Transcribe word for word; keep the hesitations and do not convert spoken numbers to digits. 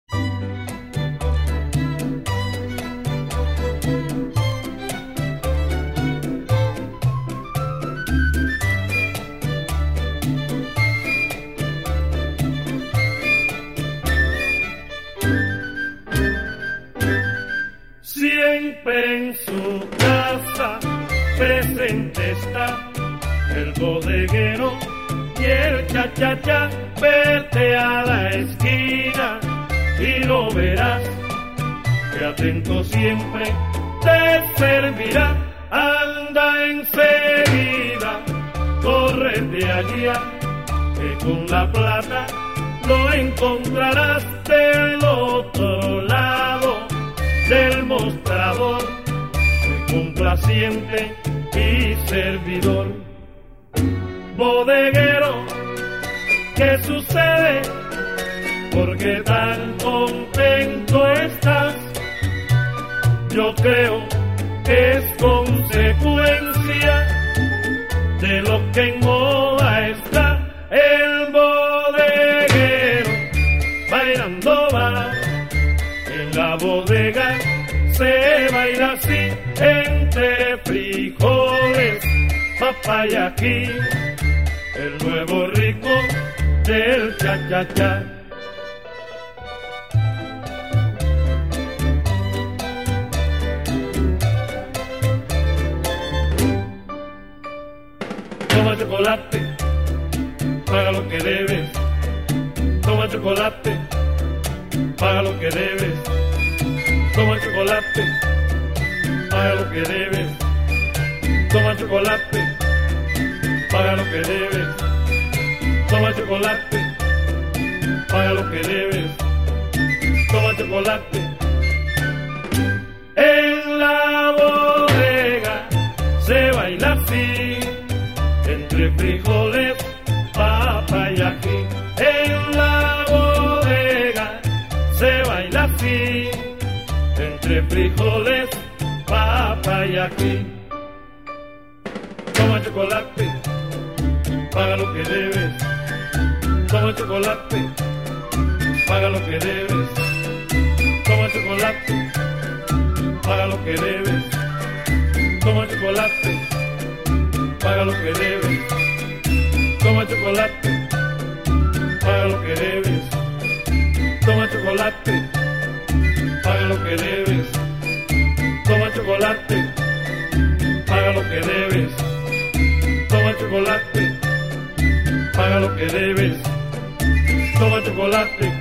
Siempre en su casa presente está el bodeguero y el cha-cha-cha. Vete a la esquina y lo verás, que atento siempre te servirá. Anda enseguida, córrete allá, que con la plata lo encontrarás del otro lado del mostrador, muy complaciente y servidor. Bodeguero, ¿qué sucede? ¿Por qué tan contento estás? Yo creo que es consecuencia de lo que en moda está. El bodeguero bailando va, en la bodega se baila así, entre frijoles, papaya aquí, el nuevo rico del cha-cha-cha. Toma chocolate, paga lo que debes. Toma chocolate, paga lo que debes. Toma chocolate, paga lo que debes. Toma chocolate, paga lo que debes. Toma chocolate, paga lo que debes. Toma chocolate. En la bodega se baila así, entre frijoles, papa y ají. En la bodega se baila así, entre frijoles, papa y ají. Toma chocolate, paga lo que debes. Toma chocolate, paga lo que debes. Toma chocolate, paga lo que debes. Toma chocolate, paga lo que debes. Toma chocolate, paga lo que debes. Toma chocolate, paga lo que debes. Toma chocolate, paga lo que debes. Toma chocolate, paga lo que debes. Toma chocolate.